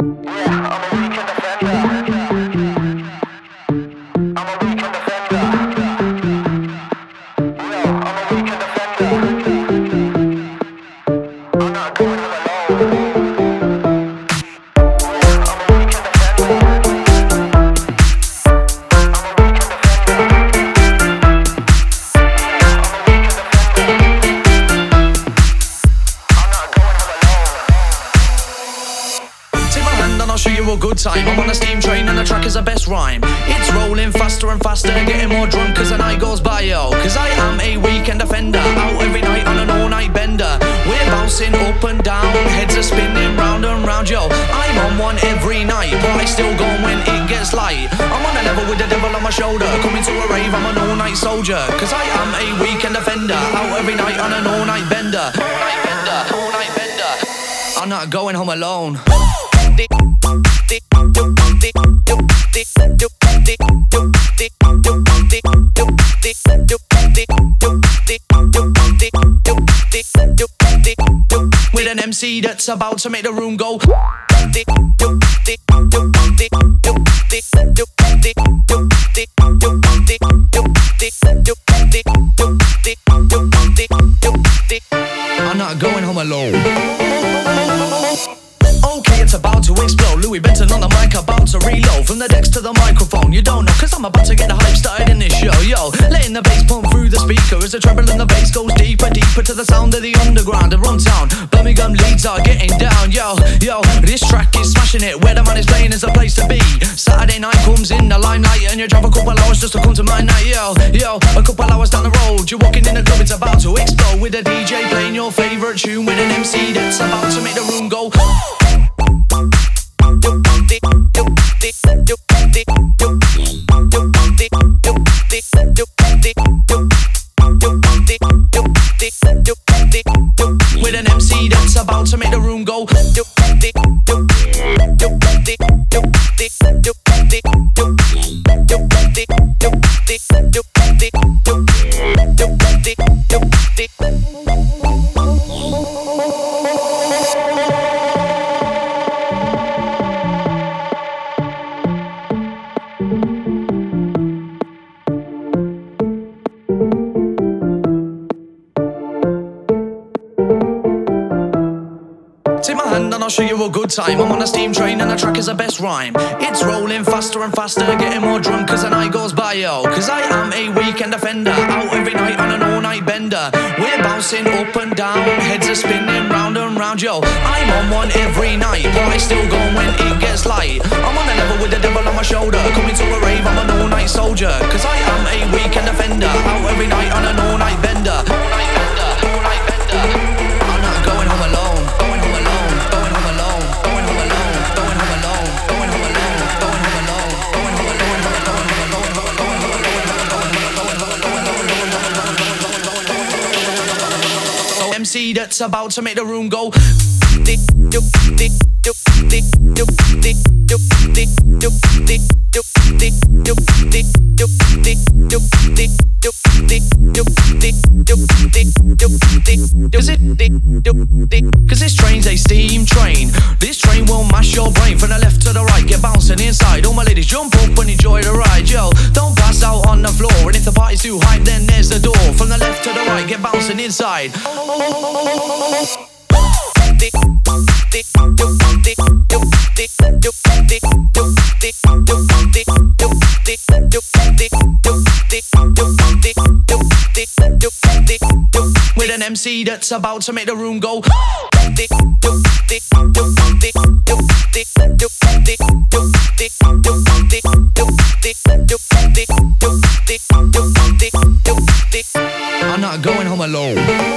I'll show you a good time. I'm on a steam train and the track is the best rhyme. It's rolling faster and faster, getting more drunk as the night goes by, yo. Cause I am a weekend offender, out every night on an all-night bender. We're bouncing up and down, heads are spinning round and round, yo. I'm on one every night, but I still go when it gets light. I'm on a level with the devil on my shoulder, coming to a rave, I'm an all-night soldier. Cause I am a weekend offender, out every night on an all-night bender. All-night bender, all-night bender. I'm not going home alone. With an MC that's about to make the room go. I'm not going home alone. Okay, it's about to explode. Louis Benton on the mic, about to reload. From the decks to the microphone, you don't know, cause I'm about to get the hype started in this show, yo. Letting the bass pump through the speaker as the treble and the bass goes deeper, deeper to the sound of the underground, the Rumtown. Birmingham Leeds are getting down, yo, yo. This track is smashing it, where the man is playing is the place to be. Saturday night comes in the limelight and you drive a couple hours just to come to my night, yo, yo. A couple hours down the road, you're walking in the club, it's about to explode. With a DJ playing your favourite tune, with an MC that's about to make the room go. With an MC that's about to make the room go. Take my hand and I'll show you a good time. I'm on a steam train and the track is the best rhyme. It's rolling faster and faster, getting more drunk as the night goes by, yo. Cause I am a weekend offender, out every night on an all-night bender. We're bouncing up and down, heads are spinning round and round, yo. I'm on one every night, but I still go when it gets light. I'm on a level with the devil on my shoulder, coming to a rave, I'm an all-night soldier. Cause I am a weekend offender, out every night on an all-night bender. All-night bender, all-night bender. I'm not going home alone. MC that's about to make the room go. Cause this train's a steam train. This train will mash your brain from the left to the right, get bouncing inside. All my ladies jump up and enjoy the ride, yo. Don't pass out on the floor, and if the party's too hype, then there's the door. From the left to the right, get bouncing inside. With an MC that's about to make the room go. I'm not going home alone.